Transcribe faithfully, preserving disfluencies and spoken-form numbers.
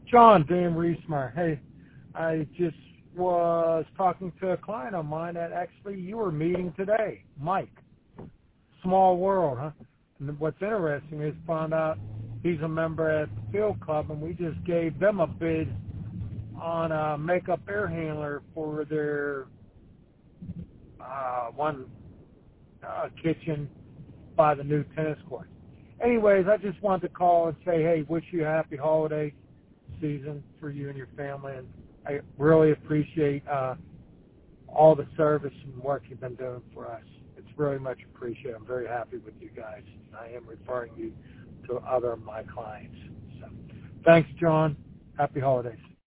John, Dan Reesmeyer. Hey, I just was talking to a client of mine that actually you were meeting today, Mike. Small world, huh? And what's interesting is found out he's a member at the field club, and we just gave them a bid on a makeup air handler for their uh, one uh, kitchen by the new tennis court. Anyways, I just wanted to call and say, hey, wish you a happy holiday season for you and your family, and I really appreciate uh, all the service and work you've been doing for us. It's really much appreciated. I'm very happy with you guys. I am referring you to other of my clients. So, thanks, John. Happy holidays.